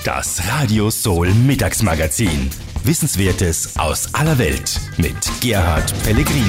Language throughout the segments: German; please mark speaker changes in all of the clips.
Speaker 1: Das Radio Soul Mittagsmagazin. Wissenswertes aus aller Welt mit Gerhard Pellegrini.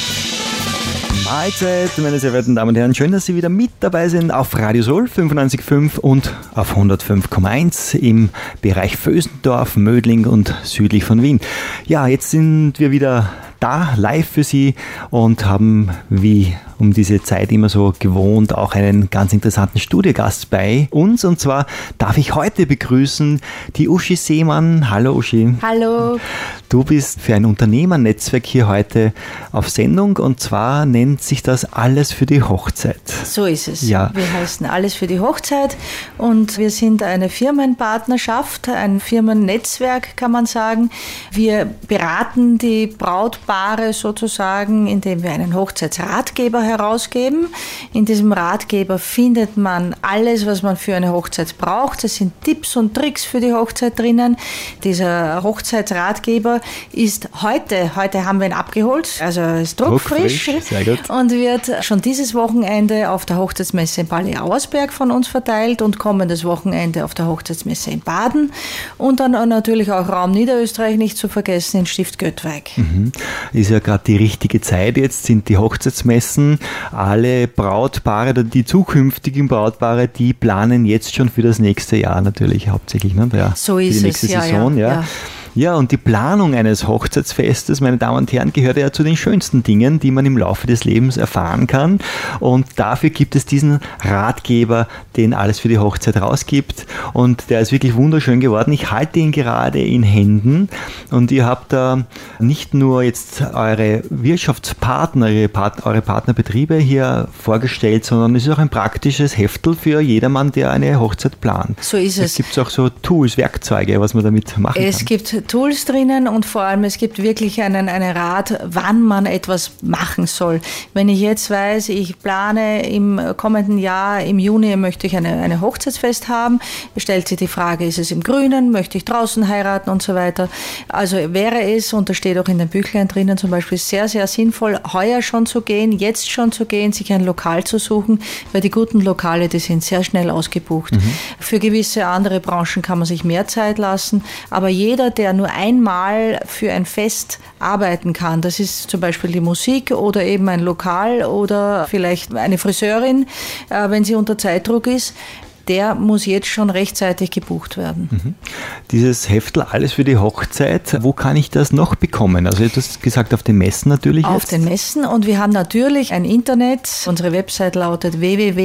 Speaker 2: Mahlzeit, meine sehr verehrten Damen und Herren. Schön, dass Sie wieder mit dabei sind auf Radio Soul 95.5 und auf 105.1 im Bereich Vösendorf, Mödling und südlich von Wien. Ja, jetzt sind wir wieder da, live für Sie und haben wie um diese Zeit immer so gewohnt auch einen ganz interessanten Studiogast bei uns. Und zwar darf ich heute begrüßen die Uschi Seemann. Hallo Uschi.
Speaker 3: Hallo.
Speaker 2: Du bist für ein Unternehmernetzwerk hier heute auf Sendung und zwar nennt sich das Alles für die Hochzeit.
Speaker 3: So ist es.
Speaker 2: Ja.
Speaker 3: Wir heißen Alles für die Hochzeit und wir sind eine Firmenpartnerschaft, ein Firmennetzwerk kann man sagen. Wir beraten die Brautpaare sozusagen, indem wir einen Hochzeitsratgeber herausgeben. In diesem Ratgeber findet man alles, was man für eine Hochzeit braucht. Es sind Tipps und Tricks für die Hochzeit drinnen. Dieser Hochzeitsratgeber ist heute haben wir ihn abgeholt, also ist druckfrisch.
Speaker 2: Sehr gut.
Speaker 3: Und wird schon dieses Wochenende auf der Hochzeitsmesse in Palais Auersberg von uns verteilt und kommendes Wochenende auf der Hochzeitsmesse in Baden und dann natürlich auch Raum Niederösterreich nicht zu vergessen in Stift Göttweig.
Speaker 2: Ist ja gerade die richtige Zeit jetzt, sind die Hochzeitsmessen. Alle Brautpaare oder die zukünftigen Brautpaare, die planen jetzt schon für das nächste Jahr natürlich hauptsächlich. Ne? Ja,
Speaker 3: so ist
Speaker 2: für die nächste
Speaker 3: es,
Speaker 2: Saison, ja. Ja, und die Planung eines Hochzeitsfestes, meine Damen und Herren, gehört ja zu den schönsten Dingen, die man im Laufe des Lebens erfahren kann. Und dafür gibt es diesen Ratgeber, den Alles für die Hochzeit rausgibt. Und der ist wirklich wunderschön geworden. Ich halte ihn gerade in Händen. Und ihr habt da nicht nur jetzt eure Wirtschaftspartner, eure Partnerbetriebe hier vorgestellt, sondern es ist auch ein praktisches Heftel für jedermann, der eine Hochzeit plant.
Speaker 3: So ist es.
Speaker 2: Es gibt auch so Tools, Werkzeuge, was man damit machen kann.
Speaker 3: Es gibt Tools drinnen und vor allem es gibt wirklich einen Rat, wann man etwas machen soll. Wenn ich jetzt weiß, ich plane im kommenden Jahr, im Juni möchte ich eine Hochzeitsfest haben, stellt sich die Frage, ist es im Grünen, möchte ich draußen heiraten und so weiter. Also wäre es, und das steht auch in den Büchlein drinnen zum Beispiel, sehr, sehr sinnvoll, heuer schon zu gehen, jetzt schon zu gehen, sich ein Lokal zu suchen, weil die guten Lokale, die sind sehr schnell ausgebucht. Für gewisse andere Branchen kann man sich mehr Zeit lassen, aber jeder, der nur einmal für ein Fest arbeiten kann. Das ist zum Beispiel die Musik oder eben ein Lokal oder vielleicht eine Friseurin, wenn sie unter Zeitdruck ist. Der muss jetzt schon rechtzeitig gebucht werden.
Speaker 2: Dieses Heftel Alles für die Hochzeit, wo kann ich das noch bekommen? Also du hast gesagt, auf den Messen natürlich.
Speaker 3: Auf den Messen und wir haben natürlich ein Internet. Unsere Website lautet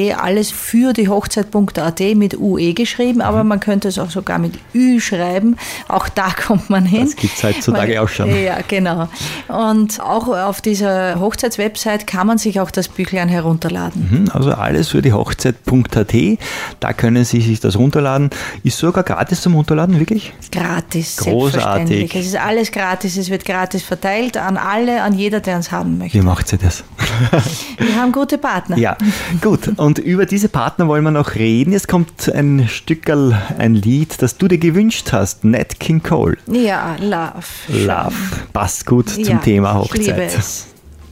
Speaker 3: www.allesfürdiehochzeit.at mit UE geschrieben, aber man könnte es auch sogar mit Ü schreiben. Auch da kommt man hin.
Speaker 2: Das gibt es heutzutage auch schon.
Speaker 3: Ja, genau. Und auch auf dieser Hochzeitswebsite kann man sich auch das Büchlein herunterladen.
Speaker 2: Also allesfürdiehochzeit.at. Da können Sie sich das runterladen. Ist sogar gratis zum Runterladen, wirklich?
Speaker 3: Gratis,
Speaker 2: großartig.
Speaker 3: Selbstverständlich. Es ist alles gratis, es wird gratis verteilt an alle, an jeder, der es haben möchte.
Speaker 2: Wie macht sie das?
Speaker 3: Wir haben gute Partner.
Speaker 2: Ja, gut. Und über diese Partner wollen wir noch reden. Jetzt kommt ein Stückerl, ein Lied, das du dir gewünscht hast. Nat King Cole.
Speaker 3: Ja, Love.
Speaker 2: Love. Passt gut zum Thema Hochzeit.
Speaker 3: Ich liebe es.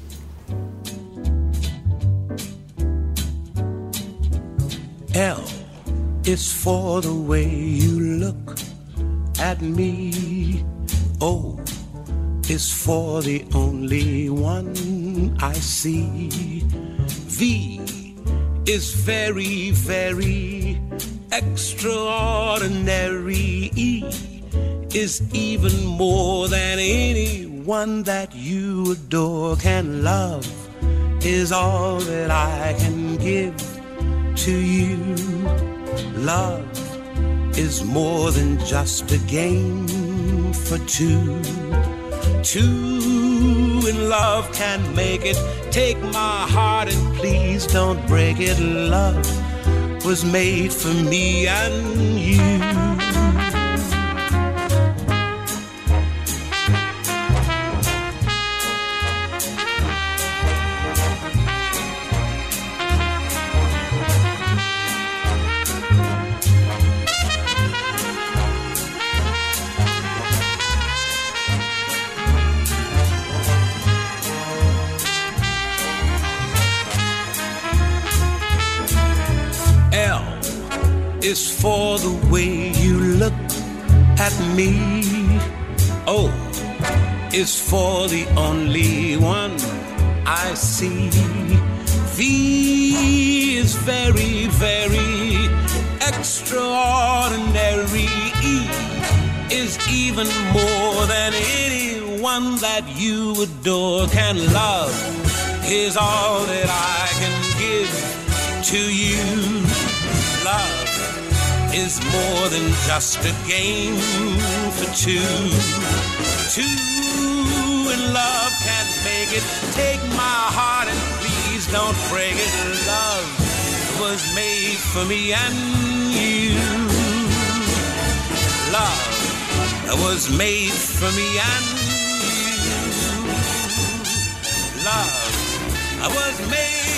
Speaker 4: L is for the way you look at me. O is for the only one I see. V is very, very extraordinary. E is even more than anyone that you adore can love. Is all that I can give to you. Love is more than just a game for two. Two in love can make it. Take my heart and please don't break it. Love was made for me and you. is for the way you look at me. O is for the only one I see. V is very, very extraordinary. E is even more than anyone that you adore can love. Is all that I can give to you. Love is more than just a game for two. Two in love can't make it. Take my heart and please don't break it. Love was made for me and you. Love was made for me and you. Love was made